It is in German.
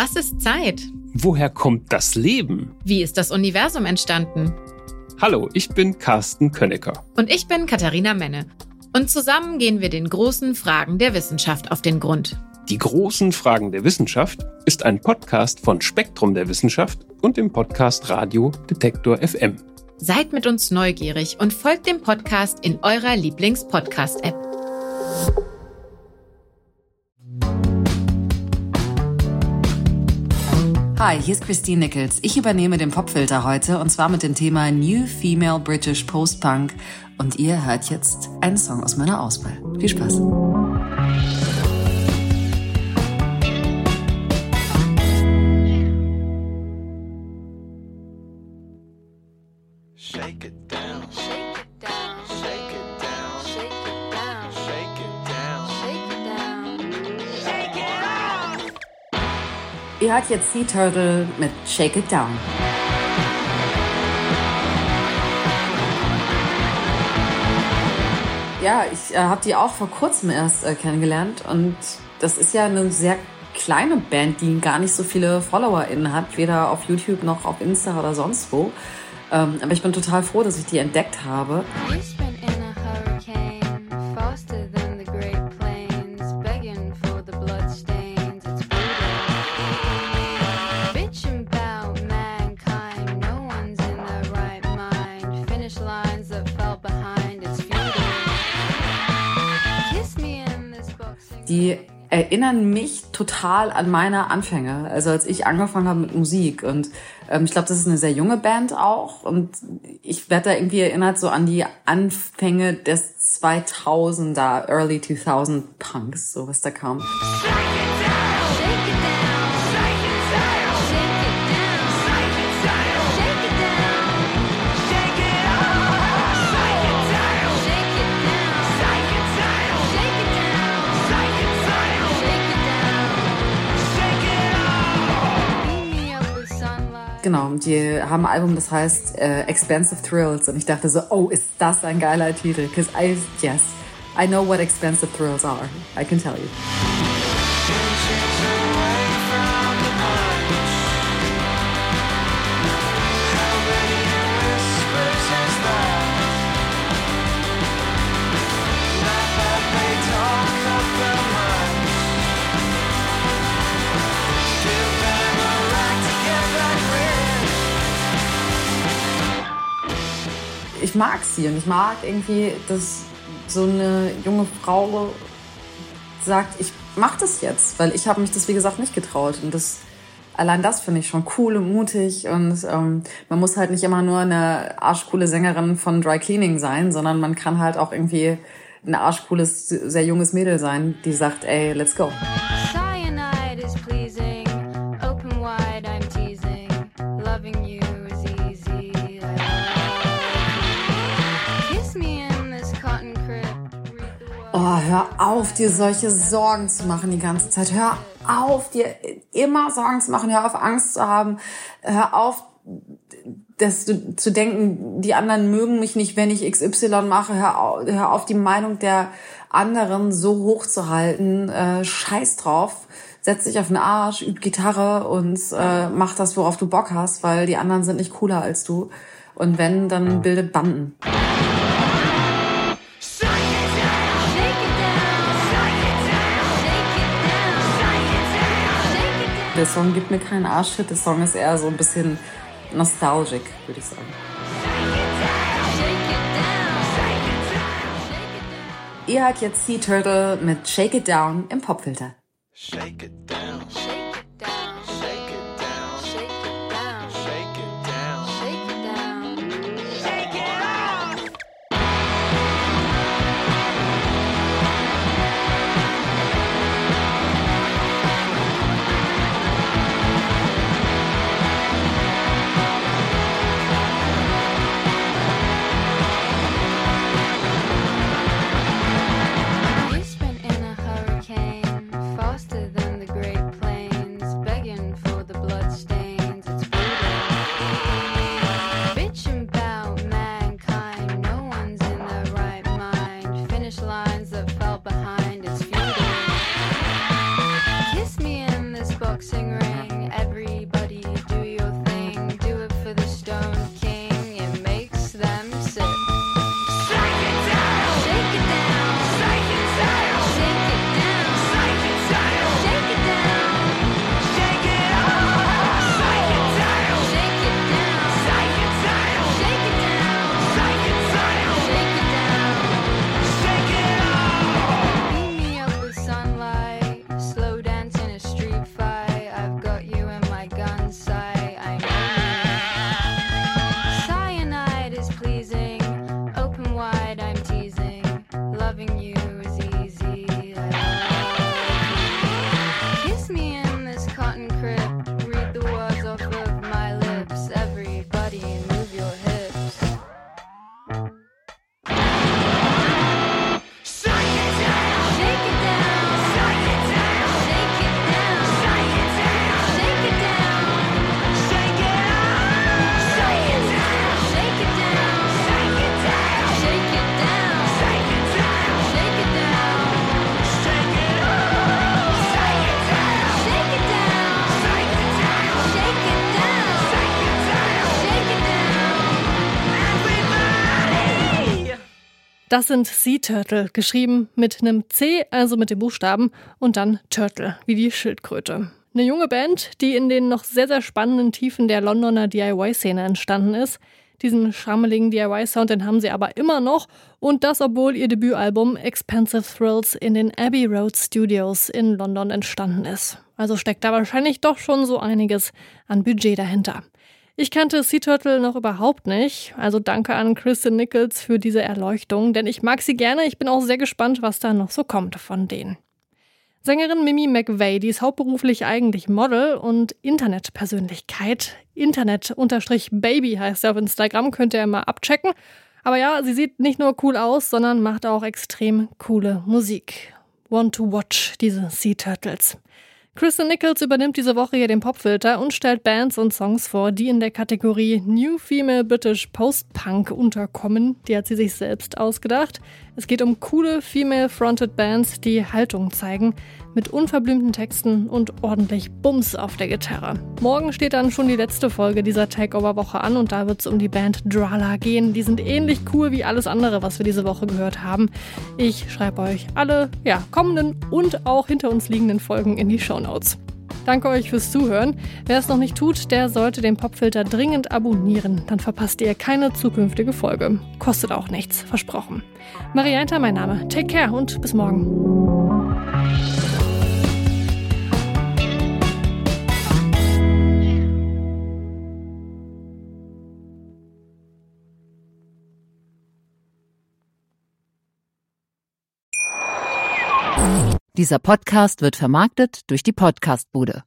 Was ist Zeit? Woher kommt das Leben? Wie ist das Universum entstanden? Hallo, ich bin Carsten Könnecker. Und ich bin Katharina Menne. Und zusammen gehen wir den großen Fragen der Wissenschaft auf den Grund. Die großen Fragen der Wissenschaft ist ein Podcast von Spektrum der Wissenschaft und dem Podcast Radio Detektor FM. Seid mit uns neugierig und folgt dem Podcast in eurer Lieblings-Podcast-App. Hi, hier ist Christine Nichols. Ich übernehme den Popfilter heute und zwar mit dem Thema New Female British Post-Punk. Und ihr hört jetzt einen Song aus meiner Auswahl. Viel Spaß. Shake it down, shake it down, shake it down, shake it down, shake it down, shake it down, shake it down. Ihr hört jetzt Sea Turtle mit Shake It Down. Ja, ich habe die auch vor kurzem erst kennengelernt und das ist ja eine sehr kleine Band, die gar nicht so viele FollowerInnen hat, weder auf YouTube noch auf Insta oder sonst wo. Aber ich bin total froh, dass ich die entdeckt habe. Die erinnern mich total an meine Anfänge, also als ich angefangen habe mit Musik. Und ich glaube, das ist eine sehr junge Band auch. Und ich werde da irgendwie erinnert so an die Anfänge des 2000er, Early 2000 Punks, so was da kam. Genau, die haben ein Album, das heißt Expensive Thrills und ich dachte so, oh, ist das ein geiler Titel? Because I know what expensive thrills are. I can tell you. Ich mag sie und ich mag irgendwie, dass so eine junge Frau sagt, ich mach das jetzt, weil ich habe mich das, wie gesagt, nicht getraut. Und allein das finde ich schon cool und mutig. Und man muss halt nicht immer nur eine arschcoole Sängerin von Dry Cleaning sein, sondern man kann halt auch irgendwie ein arschcooles, sehr junges Mädel sein, die sagt, ey, let's go. Cyanide is pleasing, open wide, I'm teasing, loving you is easy. Kiss me in this cotton crib. Oh, hör auf, dir solche Sorgen zu machen die ganze Zeit. Hör auf, dir immer Sorgen zu machen. Hör auf, Angst zu haben. Hör auf, zu denken, die anderen mögen mich nicht, wenn ich XY mache. Hör auf, die Meinung der anderen so hoch zu halten. Scheiß drauf. Setz dich auf den Arsch, üb Gitarre und mach das, worauf du Bock hast, weil die anderen sind nicht cooler als du. Und wenn, dann bildet Banden. Der Song gibt mir keinen Arschtritt, der Song ist eher so ein bisschen nostalgic, würde ich sagen. Ihr hört jetzt Sea Turtle mit Shake It Down im Popfilter. Shake it down, shake it down, shake it down, shake it down, shake it down, shake it down, shake it off. We've been in a hurricane, faster than the Great Das sind Sea Turtle, geschrieben mit einem C, also mit dem Buchstaben, und dann Turtle, wie die Schildkröte. Eine junge Band, die in den noch sehr, sehr spannenden Tiefen der Londoner DIY-Szene entstanden ist. Diesen schrammeligen DIY-Sound, den haben sie aber immer noch. Und das, obwohl ihr Debütalbum Expensive Thrills in den Abbey Road Studios in London entstanden ist. Also steckt da wahrscheinlich doch schon so einiges an Budget dahinter. Ich kannte Sea Turtle noch überhaupt nicht. Also danke an Kristen Nichols für diese Erleuchtung, denn ich mag sie gerne. Ich bin auch sehr gespannt, was da noch so kommt von denen. Sängerin Mimi McVeigh, die ist hauptberuflich eigentlich Model und Internetpersönlichkeit. Internet_Baby heißt sie auf Instagram, könnt ihr mal abchecken. Aber ja, sie sieht nicht nur cool aus, sondern macht auch extrem coole Musik. Want to watch, diese Sea Turtles. Kristen Nichols übernimmt diese Woche hier den Popfilter und stellt Bands und Songs vor, die in der Kategorie New Female British Post-Punk unterkommen. Die hat sie sich selbst ausgedacht. Es geht um coole Female-Fronted Bands, die Haltung zeigen, mit unverblümten Texten und ordentlich Bums auf der Gitarre. Morgen steht dann schon die letzte Folge dieser Takeover-Woche an und da wird es um die Band Drala gehen. Die sind ähnlich cool wie alles andere, was wir diese Woche gehört haben. Ich schreibe euch alle kommenden und auch hinter uns liegenden Folgen in die Shownotes. Danke euch fürs Zuhören. Wer es noch nicht tut, der sollte den Popfilter dringend abonnieren. Dann verpasst ihr keine zukünftige Folge. Kostet auch nichts, versprochen. Marianta mein Name. Take care und bis morgen. Dieser Podcast wird vermarktet durch die Podcast-Bude.